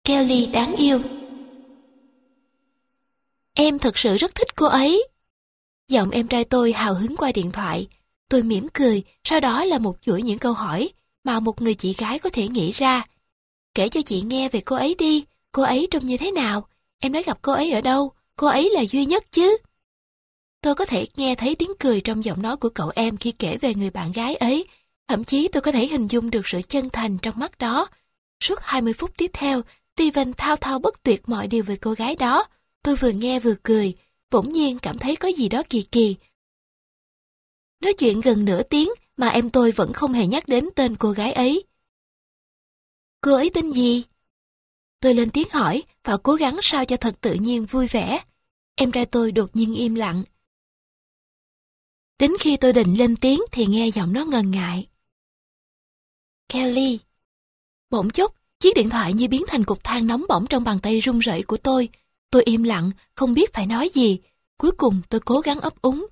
Kelly đáng yêu. Em thực sự rất thích cô ấy. Giọng em trai tôi hào hứng qua điện thoại. Tôi mỉm cười, sau đó là một chuỗi những câu hỏi mà một người chị gái có thể nghĩ ra. Kể cho chị nghe về cô ấy đi, cô ấy trông như thế nào? Em nói gặp cô ấy ở đâu? Cô ấy là duy nhất chứ? Tôi có thể nghe thấy tiếng cười trong giọng nói của cậu em khi kể về người bạn gái ấy. Thậm chí tôi có thể hình dung được sự chân thành trong mắt đó. Suốt 20 phút tiếp theo, Steven thao thao bất tuyệt mọi điều về cô gái đó. Tôi vừa nghe vừa cười, bỗng nhiên cảm thấy có gì đó kỳ kỳ. Nói chuyện gần nửa tiếng mà em tôi vẫn không hề nhắc đến tên cô gái ấy. Cô ấy tên gì? Tôi lên tiếng hỏi và cố gắng sao cho thật tự nhiên vui vẻ. Em trai tôi đột nhiên im lặng. Đến khi tôi định lên tiếng thì nghe giọng nó ngần ngại. Kelly. Bỗng chốc, chiếc điện thoại như biến thành cục than nóng bỏng trong bàn tay run rẩy của tôi. Tôi im lặng, không biết phải nói gì. Cuối cùng tôi cố gắng ấp úng.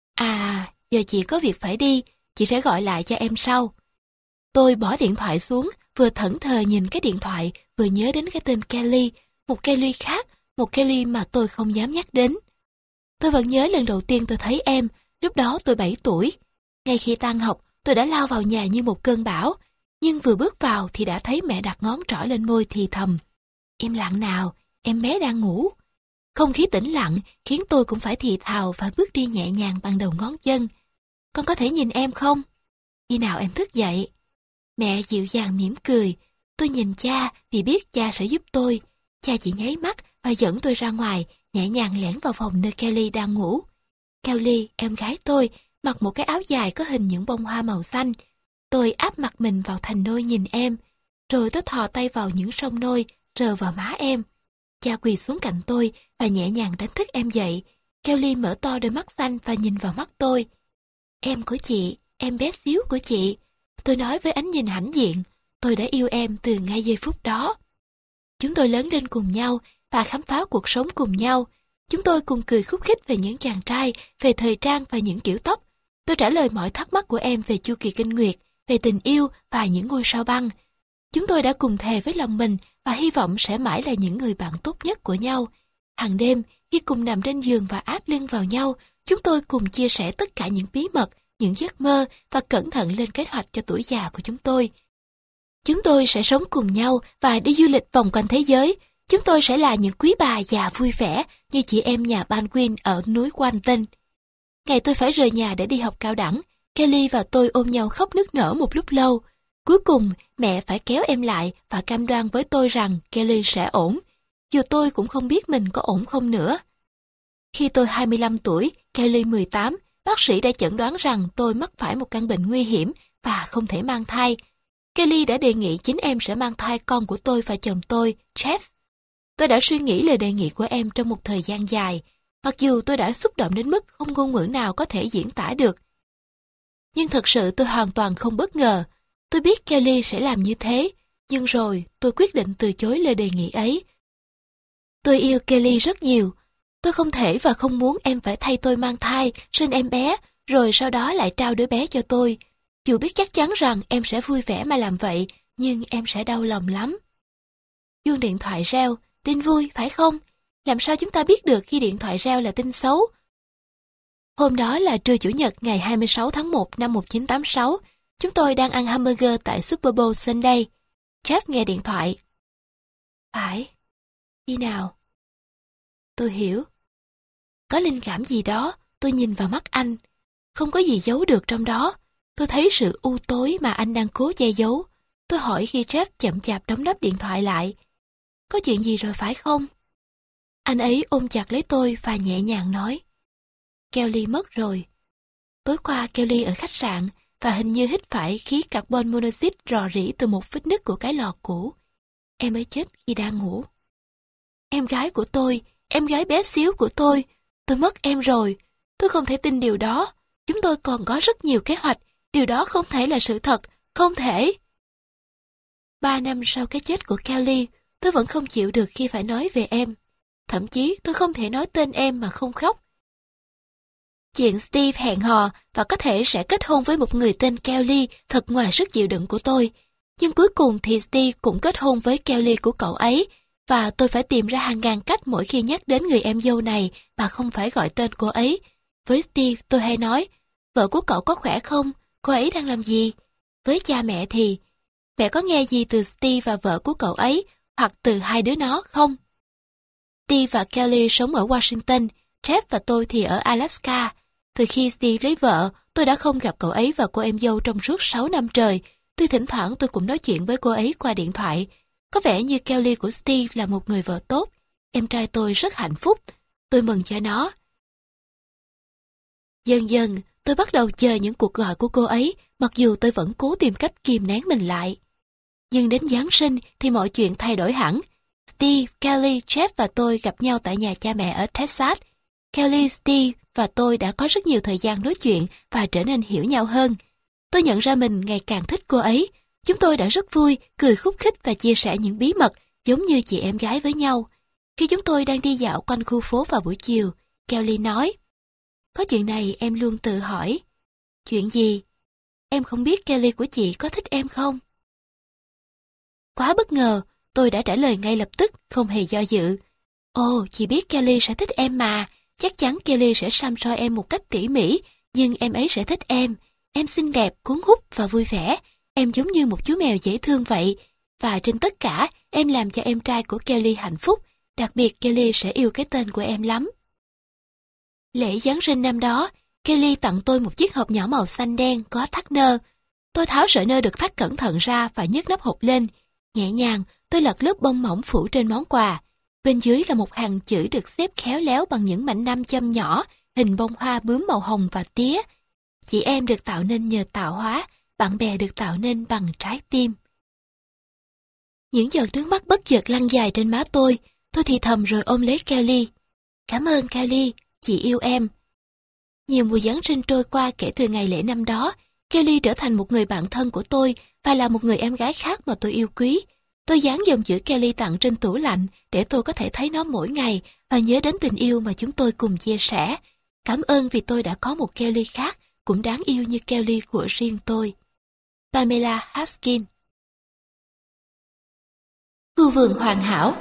À, giờ chị có việc phải đi, chị sẽ gọi lại cho em sau. Tôi bỏ điện thoại xuống, vừa thẫn thờ nhìn cái điện thoại, vừa nhớ đến cái tên Kelly, một Kelly khác, một Kelly mà tôi không dám nhắc đến. Tôi vẫn nhớ lần đầu tiên tôi thấy em, lúc đó tôi 7 tuổi. Ngay khi tan học, tôi đã lao vào nhà như một cơn bão, nhưng vừa bước vào thì đã thấy mẹ đặt ngón trỏ lên môi thì thầm. Im lặng nào, em bé đang ngủ. Không khí tĩnh lặng khiến tôi cũng phải thì thào và bước đi nhẹ nhàng bằng đầu ngón chân. Con có thể nhìn em không? Khi nào em thức dậy? Mẹ dịu dàng mỉm cười. Tôi nhìn cha vì biết cha sẽ giúp tôi. Cha chỉ nháy mắt và dẫn tôi ra ngoài, nhẹ nhàng lẻn vào phòng nơi Kelly đang ngủ. Kelly, em gái tôi, mặc một cái áo dài có hình những bông hoa màu xanh. Tôi áp mặt mình vào thành nôi nhìn em, rồi tôi thò tay vào những song nôi, sờ vào má em. Cha quỳ xuống cạnh tôi và nhẹ nhàng đánh thức em dậy. Kelly mở to đôi mắt xanh và nhìn vào mắt tôi. Em của chị, em bé xíu của chị. Tôi nói với ánh nhìn hãnh diện, tôi đã yêu em từ ngay giây phút đó. Chúng tôi lớn lên cùng nhau và khám phá cuộc sống cùng nhau. Chúng tôi cùng cười khúc khích về những chàng trai, về thời trang và những kiểu tóc. Tôi trả lời mọi thắc mắc của em về chu kỳ kinh nguyệt, về tình yêu và những ngôi sao băng. Chúng tôi đã cùng thề với lòng mình và hy vọng sẽ mãi là những người bạn tốt nhất của nhau. Hàng đêm, khi cùng nằm trên giường và áp lưng vào nhau, chúng tôi cùng chia sẻ tất cả những bí mật, những giấc mơ và cẩn thận lên kế hoạch cho tuổi già của chúng tôi. Chúng tôi sẽ sống cùng nhau và đi du lịch vòng quanh thế giới. Chúng tôi sẽ là những quý bà già vui vẻ như chị em nhà Baldwin ở núi Quanton. Ngày tôi phải rời nhà để đi học cao đẳng, Kelly và tôi ôm nhau khóc nức nở một lúc lâu. Cuối cùng, mẹ phải kéo em lại và cam đoan với tôi rằng Kelly sẽ ổn. Dù tôi cũng không biết mình có ổn không nữa. Khi tôi 25 tuổi, Kelly 18, bác sĩ đã chẩn đoán rằng tôi mắc phải một căn bệnh nguy hiểm và không thể mang thai. Kelly đã đề nghị chính em sẽ mang thai con của tôi và chồng tôi, Jeff. Tôi đã suy nghĩ lời đề nghị của em trong một thời gian dài, mặc dù tôi đã xúc động đến mức không ngôn ngữ nào có thể diễn tả được. Nhưng thật sự tôi hoàn toàn không bất ngờ. Tôi biết Kelly sẽ làm như thế, nhưng rồi tôi quyết định từ chối lời đề nghị ấy. Tôi yêu Kelly rất nhiều. Tôi không thể và không muốn em phải thay tôi mang thai, sinh em bé, rồi sau đó lại trao đứa bé cho tôi. Dù biết chắc chắn rằng em sẽ vui vẻ mà làm vậy, nhưng em sẽ đau lòng lắm. Chuông điện thoại reo, tin vui phải không? Làm sao chúng ta biết được khi điện thoại reo là tin xấu? Hôm đó là trưa Chủ nhật ngày 26 tháng 1 năm 1986. Chúng tôi đang ăn hamburger tại Super Bowl Sunday. Jeff nghe điện thoại. Phải. Khi nào? Tôi hiểu. Có linh cảm gì đó, tôi nhìn vào mắt anh. Không có gì giấu được trong đó. Tôi thấy sự u tối mà anh đang cố che giấu. Tôi hỏi khi Jeff chậm chạp đóng nắp điện thoại lại. Có chuyện gì rồi phải không? Anh ấy ôm chặt lấy tôi và nhẹ nhàng nói. Kelly mất rồi. Tối qua Kelly ở khách sạn và hình như hít phải khí carbon monoxide rò rỉ từ một vết nứt của cái lò cũ. Em ấy chết khi đang ngủ. Em gái của tôi, em gái bé xíu của tôi mất em rồi. Tôi không thể tin điều đó. Chúng tôi còn có rất nhiều kế hoạch. Điều đó không thể là sự thật, không thể. 3 năm sau cái chết của Kelly, tôi vẫn không chịu được khi phải nói về em. Thậm chí tôi không thể nói tên em mà không khóc. Chuyện Steve hẹn hò và có thể sẽ kết hôn với một người tên Kelly thật ngoài sức chịu đựng của tôi. Nhưng cuối cùng thì Steve cũng kết hôn với Kelly của cậu ấy. và tôi phải tìm ra hàng ngàn cách mỗi khi nhắc đến người em dâu này mà không phải gọi tên cô ấy. Với Steve, tôi hay nói, vợ của cậu có khỏe không? Cô ấy đang làm gì? Với cha mẹ thì, mẹ có nghe gì từ Steve và vợ của cậu ấy, hoặc từ hai đứa nó không? Steve và Kelly sống ở Washington, Jeff và tôi thì ở Alaska. Từ khi Steve lấy vợ, tôi đã không gặp cậu ấy và cô em dâu trong suốt 6 năm trời. Tuy thỉnh thoảng tôi cũng nói chuyện với cô ấy qua điện thoại. Có vẻ như Kelly của Steve là một người vợ tốt. Em trai tôi rất hạnh phúc. Tôi mừng cho nó. Dần dần, tôi bắt đầu chờ những cuộc gọi của cô ấy, mặc dù tôi vẫn cố tìm cách kìm nén mình lại. Nhưng đến Giáng sinh thì mọi chuyện thay đổi hẳn. Steve, Kelly, Jeff và tôi gặp nhau tại nhà cha mẹ ở Texas. Kelly, Steve và tôi đã có rất nhiều thời gian nói chuyện và trở nên hiểu nhau hơn. Tôi nhận ra mình ngày càng thích cô ấy. Chúng tôi đã rất vui, cười khúc khích và chia sẻ những bí mật giống như chị em gái với nhau. Khi chúng tôi đang đi dạo quanh khu phố vào buổi chiều, Kelly nói, có chuyện này em luôn tự hỏi. Chuyện gì? Em không biết Kelly của chị có thích em không? Quá bất ngờ, tôi đã trả lời ngay lập tức, không hề do dự. Ồ, chị biết Kelly sẽ thích em mà. Chắc chắn Kelly sẽ săm soi em một cách tỉ mỉ, nhưng em ấy sẽ thích em. Em xinh đẹp, cuốn hút và vui vẻ. Em giống như một chú mèo dễ thương vậy. Và trên tất cả, em làm cho em trai của Kelly hạnh phúc. Đặc biệt Kelly sẽ yêu cái tên của em lắm. Lễ Giáng sinh năm đó, Kelly tặng tôi một chiếc hộp nhỏ màu xanh đen có thắt nơ. Tôi tháo sợi nơ được thắt cẩn thận ra và nhấc nắp hộp lên. Nhẹ nhàng, tôi lật lớp bông mỏng phủ trên món quà. Bên dưới là một hàng chữ được xếp khéo léo bằng những mảnh nam châm nhỏ, hình bông hoa bướm màu hồng và tía. Chị em được tạo nên nhờ tạo hóa, bạn bè được tạo nên bằng trái tim. Những giọt nước mắt bất chợt lăn dài trên má tôi thì thầm rồi ôm lấy Kelly. Cảm ơn Kelly, chị yêu em. Nhiều mùa Giáng sinh trôi qua kể từ ngày lễ năm đó, Kelly trở thành một người bạn thân của tôi và là một người em gái khác mà tôi yêu quý. Tôi dán dòng chữ Kelly tặng trên tủ lạnh để tôi có thể thấy nó mỗi ngày và nhớ đến tình yêu mà chúng tôi cùng chia sẻ. Cảm ơn vì tôi đã có một Kelly khác, cũng đáng yêu như Kelly của riêng tôi. Pamela Haskin. Khu vườn hoàn hảo.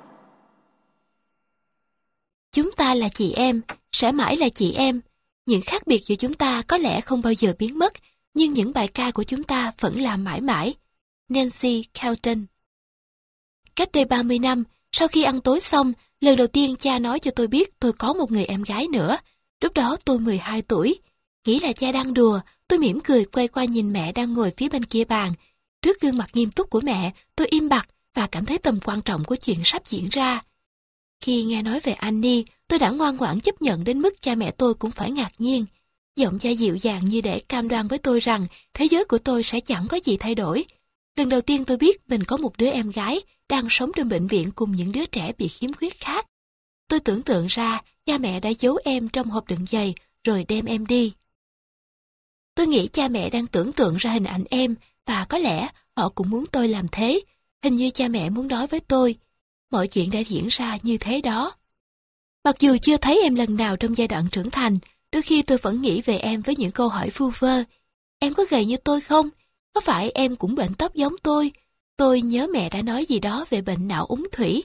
Chúng ta là chị em, sẽ mãi là chị em. Những khác biệt giữa chúng ta có lẽ không bao giờ biến mất, nhưng những bài ca của chúng ta vẫn là mãi mãi. Nancy Kelton. Cách đây 30 năm, sau khi ăn tối xong, lần đầu tiên cha nói cho tôi biết tôi có một người em gái nữa. Lúc đó tôi 12 tuổi. Nghĩ là cha đang đùa, tôi mỉm cười quay qua nhìn mẹ đang ngồi phía bên kia bàn. Trước gương mặt nghiêm túc của mẹ, tôi im bặt và cảm thấy tầm quan trọng của chuyện sắp diễn ra. Khi nghe nói về Annie, tôi đã ngoan ngoãn chấp nhận đến mức cha mẹ tôi cũng phải ngạc nhiên. Giọng cha dịu dàng như để cam đoan với tôi rằng thế giới của tôi sẽ chẳng có gì thay đổi. Lần đầu tiên tôi biết mình có một đứa em gái đang sống trong bệnh viện cùng những đứa trẻ bị khiếm khuyết khác. Tôi tưởng tượng ra cha mẹ đã giấu em trong hộp đựng giày rồi đem em đi. Tôi nghĩ cha mẹ đang tưởng tượng ra hình ảnh em và có lẽ họ cũng muốn tôi làm thế. Hình như cha mẹ muốn nói với tôi. Mọi chuyện đã diễn ra như thế đó. Mặc dù chưa thấy em lần nào trong giai đoạn trưởng thành, đôi khi tôi vẫn nghĩ về em với những câu hỏi vu vơ. Em có gầy như tôi không? Có phải em cũng bệnh tóc giống tôi? Tôi nhớ mẹ đã nói gì đó về bệnh não úng thủy.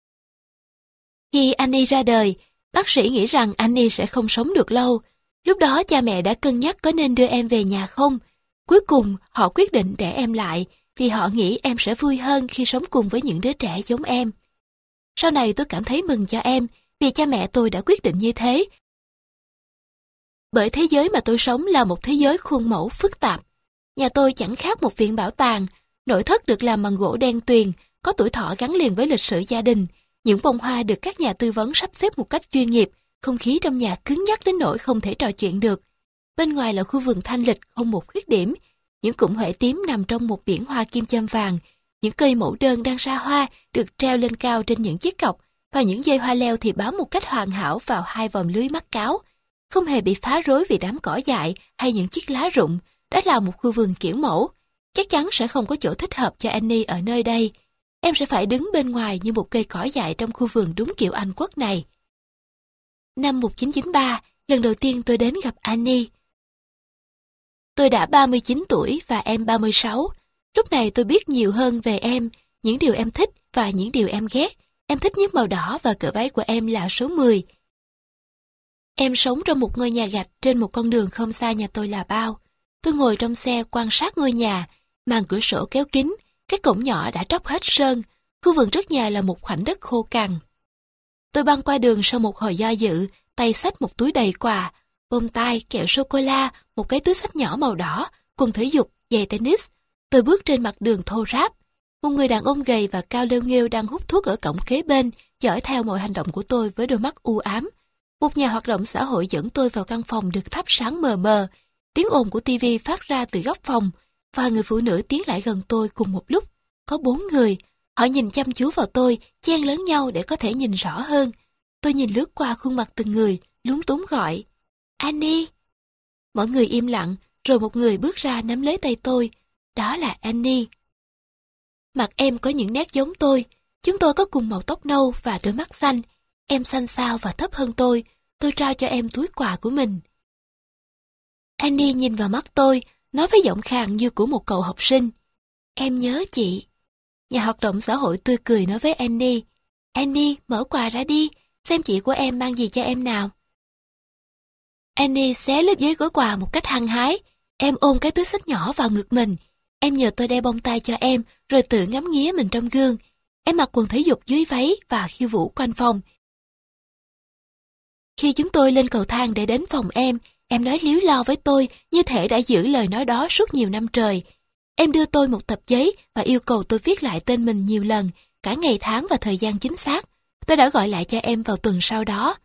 Khi Annie ra đời, bác sĩ nghĩ rằng Annie sẽ không sống được lâu. Lúc đó cha mẹ đã cân nhắc có nên đưa em về nhà không. Cuối cùng họ quyết định để em lại vì họ nghĩ em sẽ vui hơn khi sống cùng với những đứa trẻ giống em. Sau này tôi cảm thấy mừng cho em vì cha mẹ tôi đã quyết định như thế. Bởi thế giới mà tôi sống là một thế giới khuôn mẫu phức tạp. Nhà tôi chẳng khác một viện bảo tàng. Nội thất được làm bằng gỗ đen tuyền, có tuổi thọ gắn liền với lịch sử gia đình. Những bông hoa được các nhà tư vấn sắp xếp một cách chuyên nghiệp. Không khí trong nhà cứng nhắc đến nỗi không thể trò chuyện được. Bên ngoài là khu vườn thanh lịch không một khuyết điểm. Những cụm huệ tím nằm trong một biển hoa kim châm vàng. Những cây mẫu đơn đang ra hoa được treo lên cao trên những chiếc cọc và những dây hoa leo thì bám một cách hoàn hảo vào hai vòng lưới mắc cáo. Không hề bị phá rối vì đám cỏ dại hay những chiếc lá rụng. Đó là một khu vườn kiểu mẫu. Chắc chắn sẽ không có chỗ thích hợp cho Annie ở nơi đây. Em sẽ phải đứng bên ngoài như một cây cỏ dại trong khu vườn đúng kiểu Anh quốc này. Năm 1993, lần đầu tiên tôi đến gặp Annie. Tôi đã 39 tuổi và em 36. Lúc này tôi biết nhiều hơn về em, những điều em thích và những điều em ghét. Em thích nhất màu đỏ và cỡ váy của em là số 10. Em sống trong một ngôi nhà gạch trên một con đường không xa nhà tôi là bao. Tôi ngồi trong xe quan sát ngôi nhà, màn cửa sổ kéo kín, cái cổng nhỏ đã tróc hết sơn, khu vườn trước nhà là một khoảnh đất khô cằn. Tôi băng qua đường sau một hồi do dự, tay xách một túi đầy quà, bông tai, kẹo sô-cô-la, một cái túi xách nhỏ màu đỏ, quần thể dục, giày tennis. Tôi bước trên mặt đường thô ráp. Một người đàn ông gầy và cao lêu nghêu đang hút thuốc ở cổng kế bên, dõi theo mọi hành động của tôi với đôi mắt u ám. Một nhà hoạt động xã hội dẫn tôi vào căn phòng được thắp sáng mờ mờ. Tiếng ồn của tivi phát ra từ góc phòng. Vài người phụ nữ tiến lại gần tôi cùng một lúc. Có 4 người. Họ nhìn chăm chú vào tôi, chen lấn nhau để có thể nhìn rõ hơn. Tôi nhìn lướt qua khuôn mặt từng người, lúng túng gọi: Annie. Mọi người im lặng, rồi một người bước ra nắm lấy tay tôi. Đó là Annie. Mặt em có những nét giống tôi. Chúng tôi có cùng màu tóc nâu và đôi mắt xanh. Em xanh xao và thấp hơn tôi. Tôi trao cho em túi quà của mình. Annie nhìn vào mắt tôi, nói với giọng khàn như của một cậu học sinh: Em nhớ chị. Nhà hoạt động xã hội tươi cười nói với Annie: Annie, mở quà ra đi, xem chị của em mang gì cho em nào. Annie xé lớp giấy gói quà một cách hăng hái. Em ôm cái túi xách nhỏ vào ngực mình. Em nhờ tôi đeo bông tai cho em, rồi tự ngắm nghía mình trong gương. Em mặc quần thể dục dưới váy và khiêu vũ quanh phòng. Khi chúng tôi lên cầu thang để đến phòng em nói líu lo với tôi như thể đã giữ lời nói đó suốt nhiều năm trời. Em đưa tôi một tập giấy và yêu cầu tôi viết lại tên mình nhiều lần, cả ngày tháng và thời gian chính xác. Tôi đã gọi lại cho em vào tuần sau đó.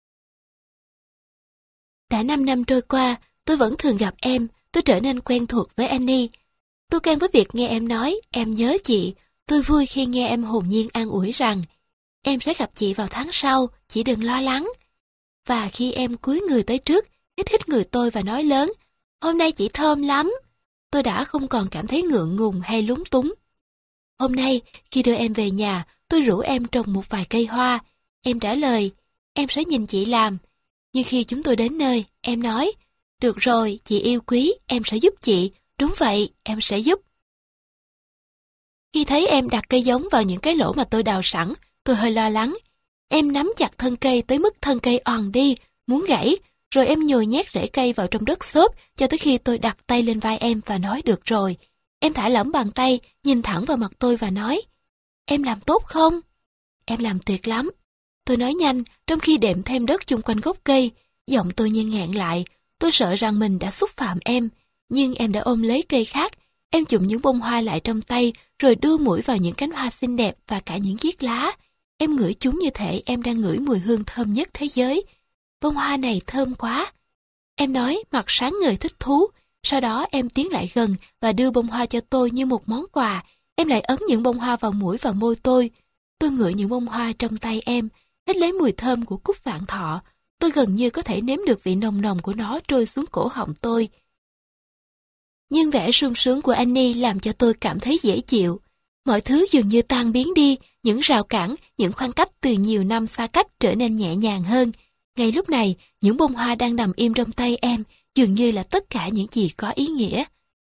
Đã 5 năm trôi qua, tôi vẫn thường gặp em, tôi trở nên quen thuộc với Annie. Tôi quen với việc nghe em nói, em nhớ chị. Tôi vui khi nghe em hồn nhiên an ủi rằng, em sẽ gặp chị vào tháng sau, chị đừng lo lắng. Và khi em cúi người tới trước, hít người tôi và nói lớn, hôm nay chị thơm lắm. Tôi đã không còn cảm thấy ngượng ngùng hay lúng túng. Hôm nay, khi đưa em về nhà, tôi rủ em trồng một vài cây hoa. Em trả lời, em sẽ nhìn chị làm. Nhưng khi chúng tôi đến nơi, em nói, được rồi, chị yêu quý, em sẽ giúp chị. Đúng vậy, em sẽ giúp. Khi thấy em đặt cây giống vào những cái lỗ mà tôi đào sẵn, tôi hơi lo lắng. Em nắm chặt thân cây tới mức thân cây òn đi, muốn gãy, rồi em nhồi nhét rễ cây vào trong đất xốp cho tới khi tôi đặt tay lên vai em và nói được rồi. Em thả lỏng bàn tay, nhìn thẳng vào mặt tôi và nói, em làm tốt không? Em làm tuyệt lắm. Tôi nói nhanh, trong khi đệm thêm đất chung quanh gốc cây, giọng tôi như nghẹn lại. Tôi sợ rằng mình đã xúc phạm em, nhưng em đã ôm lấy cây khác. Em chụm những bông hoa lại trong tay, rồi đưa mũi vào những cánh hoa xinh đẹp và cả những chiếc lá. Em ngửi chúng như thể em đang ngửi mùi hương thơm nhất thế giới. Bông hoa này thơm quá. Em nói mặt sáng ngời thích thú. Sau đó em tiến lại gần và đưa bông hoa cho tôi như một món quà. Em lại ấn những bông hoa vào mũi và môi tôi. Tôi ngửi những bông hoa trong tay em, hít lấy mùi thơm của cúc vạn thọ. Tôi gần như có thể nếm được vị nồng nồng của nó trôi xuống cổ họng tôi. Nhưng vẻ sung sướng của Annie làm cho tôi cảm thấy dễ chịu. Mọi thứ dường như tan biến đi, những rào cản, những khoảng cách từ nhiều năm xa cách trở nên nhẹ nhàng hơn. Ngay lúc này, những bông hoa đang nằm im trong tay em dường như là tất cả những gì có ý nghĩa.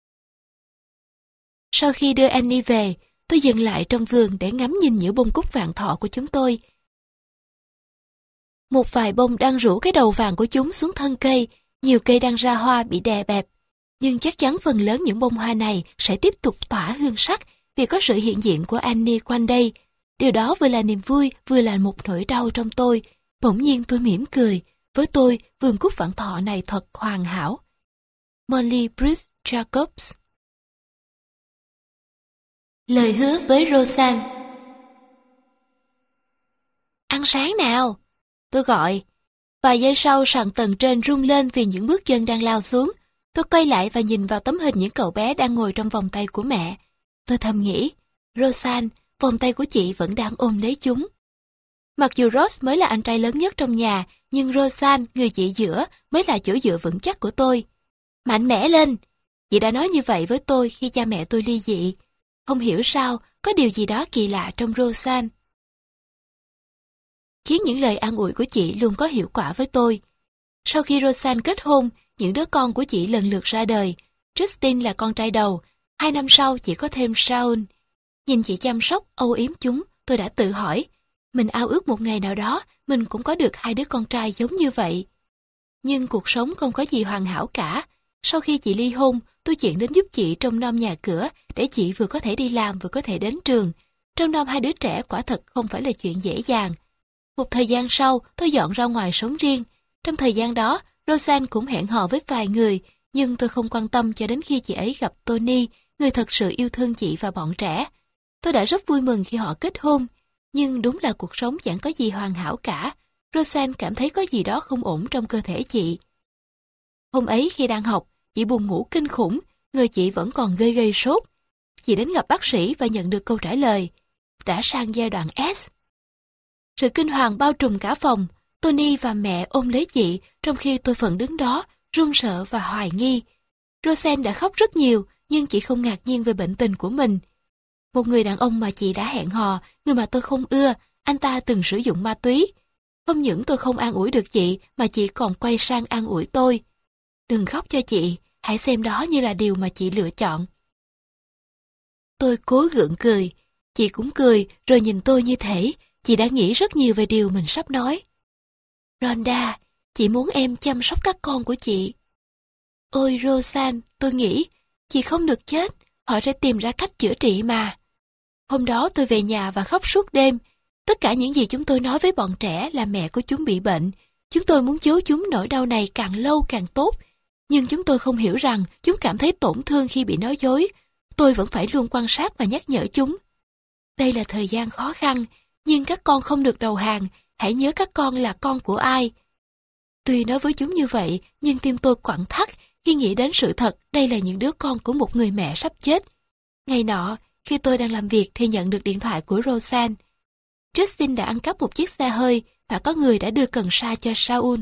Sau khi đưa Annie về, tôi dừng lại trong vườn để ngắm nhìn những bông cúc vạn thọ của chúng tôi. Một vài bông đang rủ cái đầu vàng của chúng xuống thân cây, nhiều cây đang ra hoa bị đè bẹp. Nhưng chắc chắn phần lớn những bông hoa này sẽ tiếp tục tỏa hương sắc vì có sự hiện diện của Annie quanh đây. Điều đó vừa là niềm vui, vừa là một nỗi đau trong tôi. Bỗng nhiên tôi mỉm cười. Với tôi, vườn cúc vạn thọ này thật hoàn hảo. Molly Bruce Jacobs. Lời hứa với Roseanne. Ăn sáng nào, tôi gọi. Vài giây sau sàn tầng trên rung lên vì những bước chân đang lao xuống. Tôi quay lại và nhìn vào tấm hình những cậu bé đang ngồi trong vòng tay của mẹ. Tôi thầm nghĩ, Roseanne, vòng tay của chị vẫn đang ôm lấy chúng. Mặc dù Ross mới là anh trai lớn nhất trong nhà, nhưng Roseanne, người chị giữa, mới là chỗ dựa vững chắc của tôi. Mạnh mẽ lên! Chị đã nói như vậy với tôi khi cha mẹ tôi ly dị. Không hiểu sao, có điều gì đó kỳ lạ trong Roseanne, khiến những lời an ủi của chị luôn có hiệu quả với tôi. Sau khi Roseanne kết hôn, những đứa con của chị lần lượt ra đời. Justin là con trai đầu. 2 năm sau chị có thêm Shaun. Nhìn chị chăm sóc, âu yếm chúng, tôi đã tự hỏi, Mình ao ước một ngày nào đó mình cũng có được 2 đứa con trai giống như vậy. Nhưng cuộc sống không có gì hoàn hảo cả. Sau khi chị ly hôn, tôi chuyển đến giúp chị trông nom nhà cửa để chị vừa có thể đi làm vừa có thể đến trường. Trông nom 2 đứa trẻ quả thật không phải là chuyện dễ dàng. Một thời gian sau, tôi dọn ra ngoài sống riêng. Trong thời gian đó, Roseanne cũng hẹn hò với vài người, nhưng tôi không quan tâm cho đến khi chị ấy gặp Tony, người thật sự yêu thương chị và bọn trẻ. Tôi đã rất vui mừng khi họ kết hôn, nhưng đúng là cuộc sống chẳng có gì hoàn hảo cả. Roseanne cảm thấy có gì đó không ổn trong cơ thể chị. Hôm ấy khi đang học, chị buồn ngủ kinh khủng, người chị vẫn còn gây sốt. Chị đến gặp bác sĩ và nhận được câu trả lời, đã sang giai đoạn S. Sự kinh hoàng bao trùm cả phòng, Tony và mẹ ôm lấy chị, trong khi tôi vẫn đứng đó, run sợ và hoài nghi. Roseanne đã khóc rất nhiều, nhưng chị không ngạc nhiên về bệnh tình của mình. Một người đàn ông mà chị đã hẹn hò, người mà tôi không ưa, anh ta từng sử dụng ma túy. Không những tôi không an ủi được chị, mà chị còn quay sang an ủi tôi. Đừng khóc cho chị, hãy xem đó như là điều mà chị lựa chọn. Tôi cố gượng cười, chị cũng cười rồi nhìn tôi như thể chị đã nghĩ rất nhiều về điều mình sắp nói. Rhonda, chị muốn em chăm sóc các con của chị. Ôi Roseanne, tôi nghĩ, chị không được chết, họ sẽ tìm ra cách chữa trị mà. Hôm đó tôi về nhà và khóc suốt đêm. Tất cả những gì chúng tôi nói với bọn trẻ là mẹ của chúng bị bệnh. Chúng tôi muốn giấu chúng nỗi đau này càng lâu càng tốt. Nhưng chúng tôi không hiểu rằng chúng cảm thấy tổn thương khi bị nói dối. Tôi vẫn phải luôn quan sát và nhắc nhở chúng. Đây là thời gian khó khăn, nhưng các con không được đầu hàng. Hãy nhớ các con là con của ai. Tuy nói với chúng như vậy, nhưng tim tôi quặn thắt khi nghĩ đến sự thật đây là những đứa con của một người mẹ sắp chết. Ngày nọ, khi tôi đang làm việc thì nhận được điện thoại của Roseanne. Justin đã ăn cắp một chiếc xe hơi và có người đã đưa cần sa cho Saul.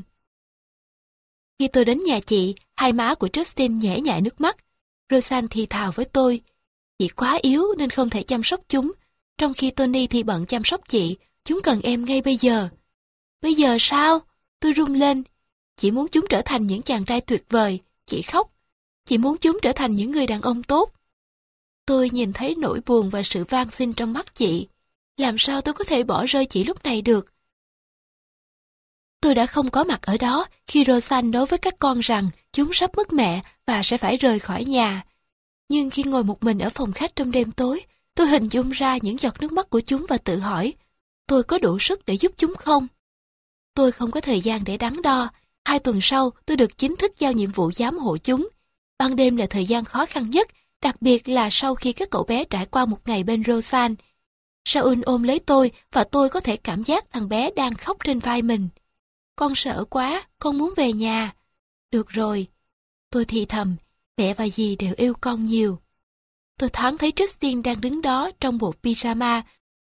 Khi tôi đến nhà chị, hai má của Justin nhễ nhại nước mắt. Roseanne thì thào với tôi, chị quá yếu nên không thể chăm sóc chúng, trong khi Tony thì bận chăm sóc chị, chúng cần em ngay bây giờ. Bây giờ sao? Tôi run lên. Chị muốn chúng trở thành những chàng trai tuyệt vời, chị khóc. Chị muốn chúng trở thành những người đàn ông tốt. Tôi nhìn thấy nỗi buồn và sự van xin trong mắt chị. Làm sao tôi có thể bỏ rơi chị lúc này được? Tôi đã không có mặt ở đó khi Roseanne nói với các con rằng chúng sắp mất mẹ và sẽ phải rời khỏi nhà. Nhưng khi ngồi một mình ở phòng khách trong đêm tối, tôi hình dung ra những giọt nước mắt của chúng và tự hỏi, tôi có đủ sức để giúp chúng không? Tôi không có thời gian để đắn đo. 2 tuần sau, tôi được chính thức giao nhiệm vụ giám hộ chúng. Ban đêm là thời gian khó khăn nhất, đặc biệt là sau khi các cậu bé trải qua một ngày bên Roseanne. Saul ôm lấy tôi và tôi có thể cảm giác thằng bé đang khóc trên vai mình. Con sợ quá, con muốn về nhà. Được rồi. Tôi thì thầm, mẹ và dì đều yêu con nhiều. Tôi thoáng thấy Justin đang đứng đó trong bộ pyjama.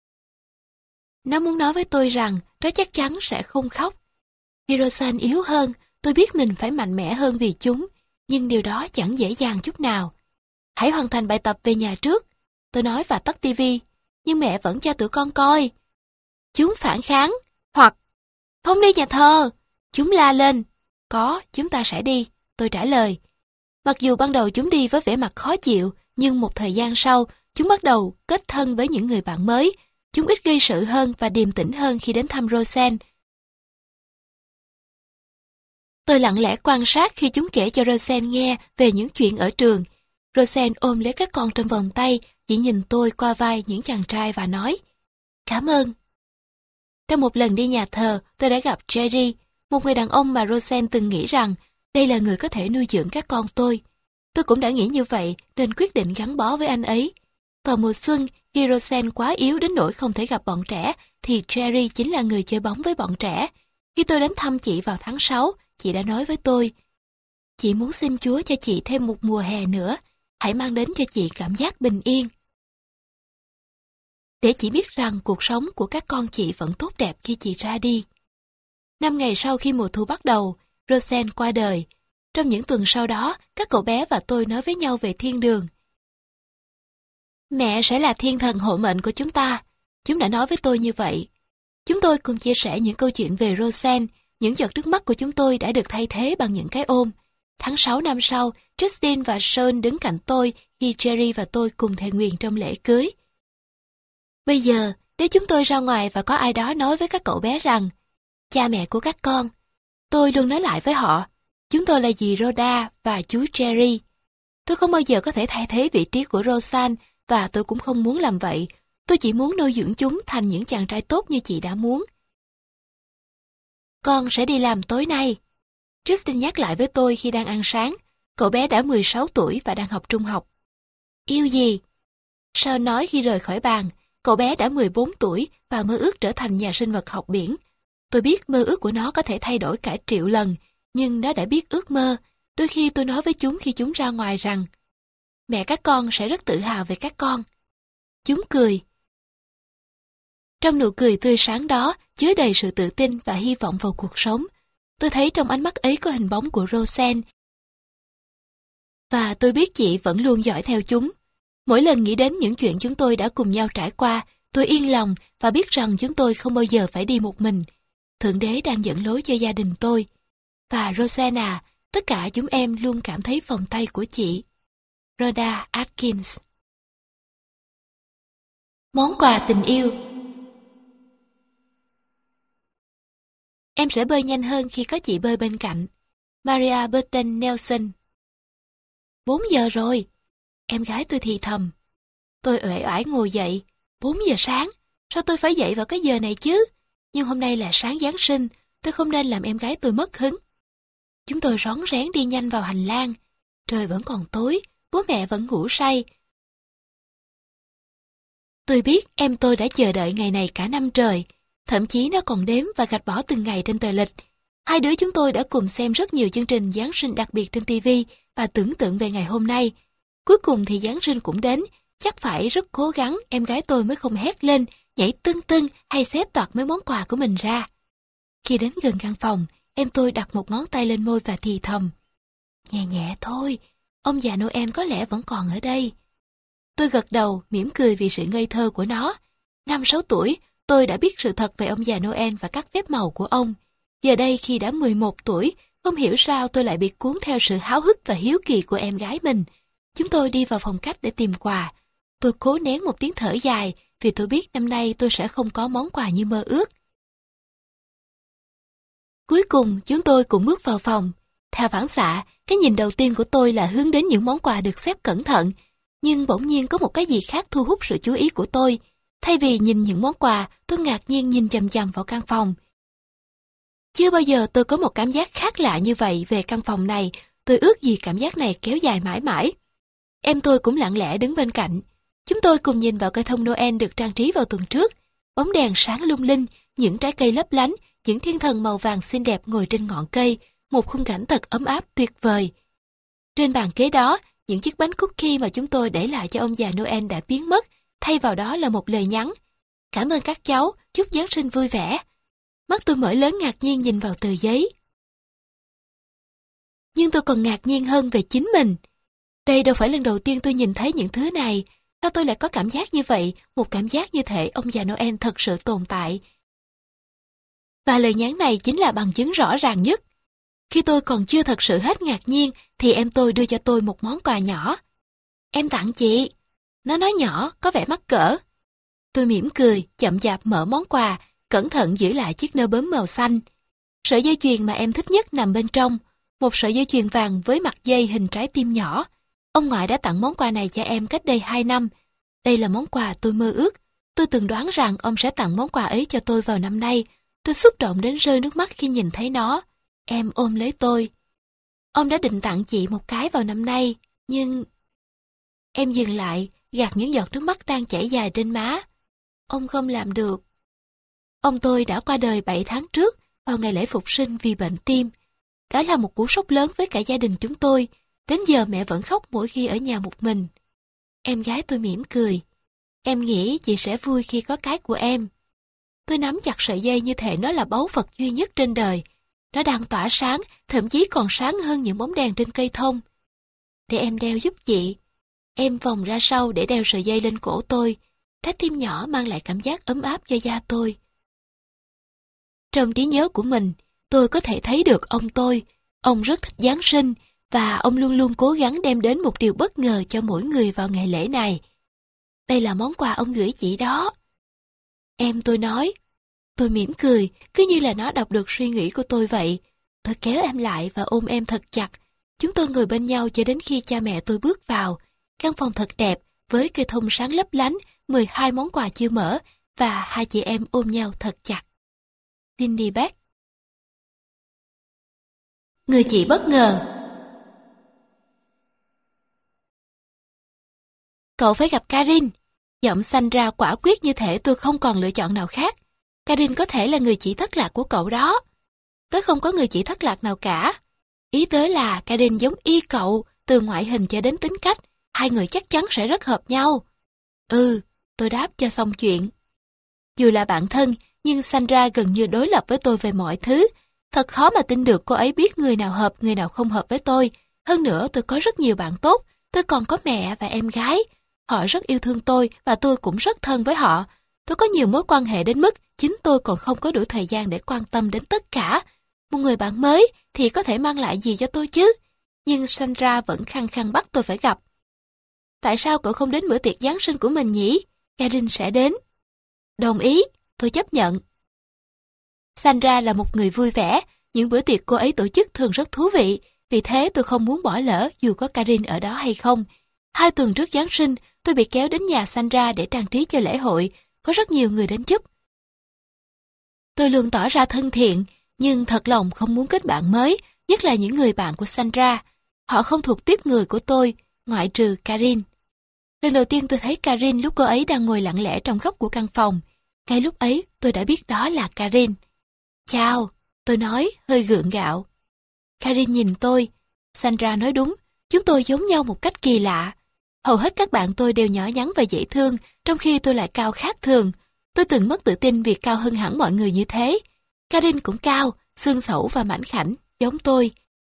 Nó muốn nói với tôi rằng nó chắc chắn sẽ không khóc. Khi Roseanne yếu hơn, tôi biết mình phải mạnh mẽ hơn vì chúng, nhưng điều đó chẳng dễ dàng chút nào. Hãy hoàn thành bài tập về nhà trước, tôi nói và tắt tivi, nhưng mẹ vẫn cho tụi con coi. Chúng phản kháng, hoặc không đi nhà thờ. Chúng la lên, có, chúng ta sẽ đi, tôi trả lời. Mặc dù ban đầu chúng đi với vẻ mặt khó chịu, nhưng một thời gian sau, chúng bắt đầu kết thân với những người bạn mới. Chúng ít gây sự hơn và điềm tĩnh hơn khi đến thăm Roseanne. Tôi lặng lẽ quan sát khi chúng kể cho Roseanne nghe về những chuyện ở trường. Roseanne ôm lấy các con trong vòng tay, chỉ nhìn tôi qua vai những chàng trai và nói, cảm ơn. Trong một lần đi nhà thờ, tôi đã gặp Jerry, một người đàn ông mà Roseanne từng nghĩ rằng đây là người có thể nuôi dưỡng các con tôi. Tôi cũng đã nghĩ như vậy nên quyết định gắn bó với anh ấy. Vào mùa xuân, khi Roseanne quá yếu đến nỗi không thể gặp bọn trẻ, thì Jerry chính là người chơi bóng với bọn trẻ. Khi tôi đến thăm chị vào tháng 6, chị đã nói với tôi, chị muốn xin Chúa cho chị thêm một mùa hè nữa, hãy mang đến cho chị cảm giác bình yên. Để chị biết rằng cuộc sống của các con chị vẫn tốt đẹp khi chị ra đi. 5 ngày sau khi mùa thu bắt đầu, Roseanne qua đời. Trong những tuần sau đó, các cậu bé và tôi nói với nhau về thiên đường. Mẹ sẽ là thiên thần hộ mệnh của chúng ta. Chúng đã nói với tôi như vậy. Chúng tôi cùng chia sẻ những câu chuyện về Roseanne. Những giọt nước mắt của chúng tôi đã được thay thế bằng những cái ôm. Tháng 6 năm sau, Justin và Sean đứng cạnh tôi khi Jerry và tôi cùng thề nguyện trong lễ cưới. Bây giờ, Nếu chúng tôi ra ngoài và có ai đó nói với các cậu bé rằng, cha mẹ của các con, tôi luôn nói lại với họ, chúng tôi là dì Rhoda và chú Jerry. Tôi không bao giờ có thể thay thế vị trí của Roseanne và tôi cũng không muốn làm vậy. Tôi chỉ muốn nuôi dưỡng chúng thành những chàng trai tốt như chị đã muốn. Con sẽ đi làm tối nay. Justin nhắc lại với tôi khi đang ăn sáng. Cậu bé đã 16 tuổi và đang học trung học. Yêu gì? Sean nói khi rời khỏi bàn. Cậu bé đã 14 tuổi và mơ ước trở thành nhà sinh vật học biển. Tôi biết mơ ước của nó có thể thay đổi cả triệu lần, nhưng nó đã biết ước mơ. Đôi khi tôi nói với chúng khi chúng ra ngoài rằng mẹ các con sẽ rất tự hào về các con. Chúng cười. Trong nụ cười tươi sáng đó chứa đầy sự tự tin và hy vọng vào cuộc sống. Tôi thấy trong ánh mắt ấy có hình bóng của Roseanne. Và tôi biết chị vẫn luôn dõi theo chúng. Mỗi lần nghĩ đến những chuyện chúng tôi đã cùng nhau trải qua, tôi yên lòng và biết rằng chúng tôi không bao giờ phải đi một mình. Thượng Đế đang dẫn lối cho gia đình tôi. Và Roseanne à, tất cả chúng em luôn cảm thấy vòng tay của chị. Rhoda Atkins. Món quà tình yêu. Em sẽ bơi nhanh hơn khi có chị bơi bên cạnh. Maria Burton Nelson. 4 giờ rồi. Em gái tôi thì thầm. Tôi uể oải ngồi dậy. 4 giờ sáng? Sao tôi phải dậy vào cái giờ này chứ? Nhưng hôm nay là sáng Giáng sinh, tôi không nên làm em gái tôi mất hứng. Chúng tôi rón rén đi nhanh vào hành lang. Trời vẫn còn tối, bố mẹ vẫn ngủ say. Tôi biết em tôi đã chờ đợi ngày này cả năm trời. Thậm chí nó còn đếm và gạch bỏ từng ngày trên tờ lịch. Hai đứa chúng tôi đã cùng xem rất nhiều chương trình Giáng sinh đặc biệt trên TV và tưởng tượng về ngày hôm nay. Cuối cùng thì Giáng sinh cũng đến, chắc phải rất cố gắng em gái tôi mới không hét lên, nhảy tưng tưng hay xé toạc mấy món quà của mình ra. Khi đến gần căn phòng, em tôi đặt một ngón tay lên môi và thì thầm. Nhẹ nhẹ thôi, ông già Noel có lẽ vẫn còn ở đây. Tôi gật đầu, mỉm cười vì sự ngây thơ của nó. 5-6 tuổi, tôi đã biết sự thật về ông già Noel và các phép màu của ông. Giờ đây khi đã 11 tuổi, không hiểu sao tôi lại bị cuốn theo sự háo hức và hiếu kỳ của em gái mình. Chúng tôi đi vào phòng khách để tìm quà. Tôi cố nén một tiếng thở dài vì tôi biết năm nay tôi sẽ không có món quà như mơ ước. Cuối cùng chúng tôi cùng bước vào phòng. Theo phản xạ, cái nhìn đầu tiên của tôi là hướng đến những món quà được xếp cẩn thận. Nhưng bỗng nhiên có một cái gì khác thu hút sự chú ý của tôi. Thay vì nhìn những món quà, tôi ngạc nhiên nhìn chằm chằm vào căn phòng. Chưa bao giờ tôi có một cảm giác khác lạ như vậy về căn phòng này. Tôi ước gì cảm giác này kéo dài mãi mãi. Em tôi cũng lặng lẽ đứng bên cạnh. Chúng tôi cùng nhìn vào cây thông Noel được trang trí vào tuần trước. Bóng đèn sáng lung linh, những trái cây lấp lánh, những thiên thần màu vàng xinh đẹp ngồi trên ngọn cây, một khung cảnh thật ấm áp tuyệt vời. Trên bàn kế đó, những chiếc bánh cookie mà chúng tôi để lại cho ông già Noel đã biến mất, thay vào đó là một lời nhắn. Cảm ơn các cháu, chúc Giáng sinh vui vẻ. Mắt tôi mở lớn ngạc nhiên nhìn vào tờ giấy. Nhưng tôi còn ngạc nhiên hơn về chính mình. Đây đâu phải lần đầu tiên tôi nhìn thấy những thứ này. Sao tôi lại có cảm giác như vậy, một cảm giác như thể ông già Noel thật sự tồn tại. Và lời nhắn này chính là bằng chứng rõ ràng nhất. Khi tôi còn chưa thật sự hết ngạc nhiên, thì em tôi đưa cho tôi một món quà nhỏ. Em tặng chị. Nó nói nhỏ, có vẻ mắc cỡ. Tôi mỉm cười, chậm chạp mở món quà, cẩn thận giữ lại chiếc nơ bướm màu xanh. Sợi dây chuyền mà em thích nhất nằm bên trong, một sợi dây chuyền vàng với mặt dây hình trái tim nhỏ. Ông ngoại đã tặng món quà này cho em cách đây 2 năm. Đây là món quà tôi mơ ước. Tôi từng đoán rằng ông sẽ tặng món quà ấy cho tôi vào năm nay. Tôi xúc động đến rơi nước mắt khi nhìn thấy nó. Em ôm lấy tôi. Ông đã định tặng chị một cái vào năm nay, nhưng... Em dừng lại, gạt những giọt nước mắt đang chảy dài trên má. Ông không làm được. Ông tôi đã qua đời 7 tháng trước, vào ngày lễ phục sinh vì bệnh tim. Đó là một cú sốc lớn với cả gia đình chúng tôi. Đến giờ mẹ vẫn khóc mỗi khi ở nhà một mình. Em gái tôi mỉm cười. Em nghĩ chị sẽ vui khi có cái của em. Tôi nắm chặt sợi dây như thể nó là báu vật duy nhất trên đời. Nó đang tỏa sáng, thậm chí còn sáng hơn những bóng đèn trên cây thông. Để em đeo giúp chị. Em vòng ra sau để đeo sợi dây lên cổ tôi. Trái tim nhỏ mang lại cảm giác ấm áp cho da tôi. Trong trí nhớ của mình, tôi có thể thấy được ông tôi. Ông rất thích Giáng sinh và ông luôn luôn cố gắng đem đến một điều bất ngờ cho mỗi người vào ngày lễ này. Đây là món quà ông gửi chị đó. Em tôi nói. Tôi mỉm cười, cứ như là nó đọc được suy nghĩ của tôi vậy. Tôi kéo em lại và ôm em thật chặt. Chúng tôi ngồi bên nhau cho đến khi cha mẹ tôi bước vào. Căn phòng thật đẹp, với cây thông sáng lấp lánh, 12 món quà chưa mở, và hai chị em ôm nhau thật chặt. Cindy Beck. Người chị bất ngờ. Cậu phải gặp Karin. Giọng Sandra quả quyết như thể tôi không còn lựa chọn nào khác. Karin có thể là người chị thất lạc của cậu đó. Tớ không có người chị thất lạc nào cả. Ý tớ là Karin giống y cậu, từ ngoại hình cho đến tính cách. Hai người chắc chắn sẽ rất hợp nhau. Ừ, tôi đáp cho xong chuyện. Dù là bạn thân, nhưng Sandra gần như đối lập với tôi về mọi thứ. Thật khó mà tin được cô ấy biết người nào hợp, người nào không hợp với tôi. Hơn nữa, tôi có rất nhiều bạn tốt. Tôi còn có mẹ và em gái. Họ rất yêu thương tôi và tôi cũng rất thân với họ. Tôi có nhiều mối quan hệ đến mức chính tôi còn không có đủ thời gian để quan tâm đến tất cả. Một người bạn mới thì có thể mang lại gì cho tôi chứ? Nhưng Sandra vẫn khăng khăng bắt tôi phải gặp. Tại sao cậu không đến bữa tiệc Giáng sinh của mình nhỉ? Karin sẽ đến. Đồng ý, tôi chấp nhận. Sandra là một người vui vẻ, những bữa tiệc cô ấy tổ chức thường rất thú vị, vì thế tôi không muốn bỏ lỡ dù có Karin ở đó hay không. 2 tuần trước Giáng sinh, tôi bị kéo đến nhà Sandra để trang trí cho lễ hội, có rất nhiều người đến giúp. Tôi luôn tỏ ra thân thiện, nhưng thật lòng không muốn kết bạn mới, nhất là những người bạn của Sandra. Họ không thuộc tiếp người của tôi, ngoại trừ Karin. Lần đầu tiên tôi thấy Karin lúc cô ấy đang ngồi lặng lẽ trong góc của căn phòng. Ngay lúc ấy tôi đã biết đó là Karin. Chào, tôi nói hơi gượng gạo. Karin nhìn tôi. Sandra nói đúng, chúng tôi giống nhau một cách kỳ lạ. Hầu hết các bạn tôi đều nhỏ nhắn và dễ thương, trong khi tôi lại cao khác thường. Tôi từng mất tự tin vì cao hơn hẳn mọi người như thế. Karin cũng cao, xương xẩu và mảnh khảnh, giống tôi.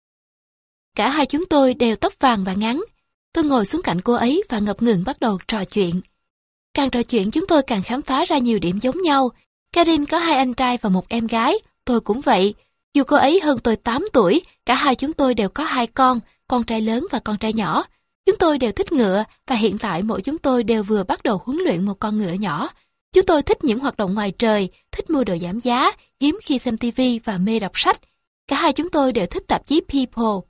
Cả hai chúng tôi đều tóc vàng và ngắn. Tôi ngồi xuống cạnh cô ấy và ngập ngừng bắt đầu trò chuyện. Càng trò chuyện chúng tôi càng khám phá ra nhiều điểm giống nhau. Karin có 2 anh trai và 1 em gái, tôi cũng vậy. Dù cô ấy hơn tôi 8 tuổi, cả hai chúng tôi đều có 2 con trai lớn và con trai nhỏ. Chúng tôi đều thích ngựa và hiện tại mỗi chúng tôi đều vừa bắt đầu huấn luyện một con ngựa nhỏ. Chúng tôi thích những hoạt động ngoài trời, thích mua đồ giảm giá, hiếm khi xem TV và mê đọc sách. Cả hai chúng tôi đều thích tạp chí People.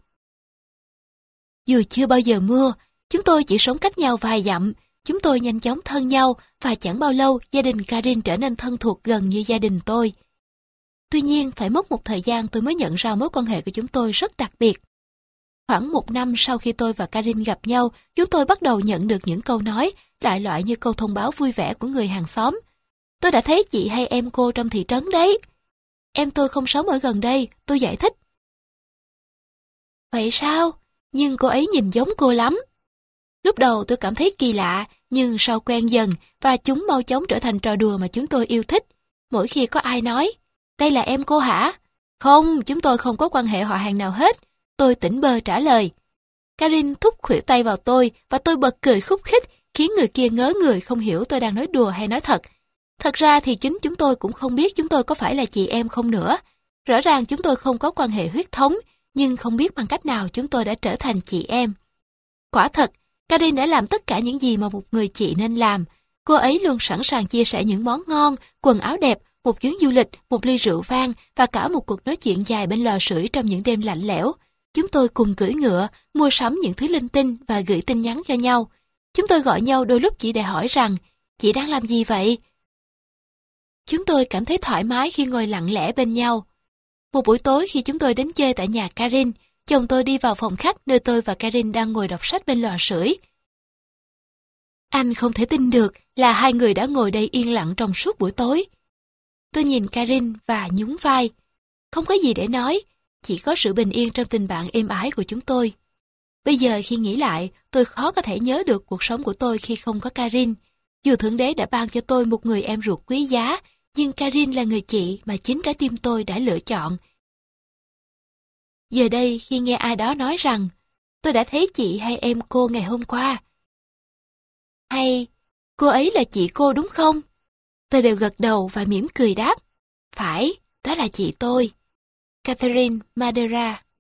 Dù chưa bao giờ mua, chúng tôi chỉ sống cách nhau vài dặm. Chúng tôi nhanh chóng thân nhau và chẳng bao lâu gia đình Karin trở nên thân thuộc gần như gia đình tôi. Tuy nhiên, phải mất một thời gian tôi mới nhận ra mối quan hệ của chúng tôi rất đặc biệt. Khoảng 1 năm sau khi tôi và Karin gặp nhau, chúng tôi bắt đầu nhận được những câu nói, đại loại như câu thông báo vui vẻ của người hàng xóm. Tôi đã thấy chị hay em cô trong thị trấn đấy. Em tôi không sống ở gần đây, tôi giải thích. Vậy sao? Nhưng cô ấy nhìn giống cô lắm. Lúc đầu tôi cảm thấy kỳ lạ, nhưng sau quen dần và chúng mau chóng trở thành trò đùa mà chúng tôi yêu thích. Mỗi khi có ai nói, đây là em cô hả? Không, chúng tôi không có quan hệ họ hàng nào hết. Tôi tỉnh bơ trả lời. Karin thúc khuỷu tay vào tôi và tôi bật cười khúc khích, khiến người kia ngớ người không hiểu tôi đang nói đùa hay nói thật. Thật ra thì chính chúng tôi cũng không biết chúng tôi có phải là chị em không nữa. Rõ ràng chúng tôi không có quan hệ huyết thống, nhưng không biết bằng cách nào chúng tôi đã trở thành chị em. Quả thật, Karin đã làm tất cả những gì mà một người chị nên làm. Cô ấy luôn sẵn sàng chia sẻ những món ngon, quần áo đẹp, một chuyến du lịch, một ly rượu vang và cả một cuộc nói chuyện dài bên lò sưởi trong những đêm lạnh lẽo. Chúng tôi cùng cưỡi ngựa, mua sắm những thứ linh tinh và gửi tin nhắn cho nhau. Chúng tôi gọi nhau đôi lúc chỉ để hỏi rằng, chị đang làm gì vậy? Chúng tôi cảm thấy thoải mái khi ngồi lặng lẽ bên nhau. Một buổi tối khi chúng tôi đến chơi tại nhà Karin, chồng tôi đi vào phòng khách nơi tôi và Karin đang ngồi đọc sách bên lò sưởi. Anh không thể tin được là hai người đã ngồi đây yên lặng trong suốt buổi tối. Tôi nhìn Karin và nhún vai. Không có gì để nói, chỉ có sự bình yên trong tình bạn êm ái của chúng tôi. Bây giờ khi nghĩ lại, tôi khó có thể nhớ được cuộc sống của tôi khi không có Karin. Dù Thượng Đế đã ban cho tôi một người em ruột quý giá, nhưng Karin là người chị mà chính trái tim tôi đã lựa chọn. Giờ đây khi nghe ai đó nói rằng, tôi đã thấy chị hay em cô ngày hôm qua. Hay, cô ấy là chị cô đúng không? Tôi đều gật đầu và mỉm cười đáp. Phải, đó là chị tôi. Catherine Madeira.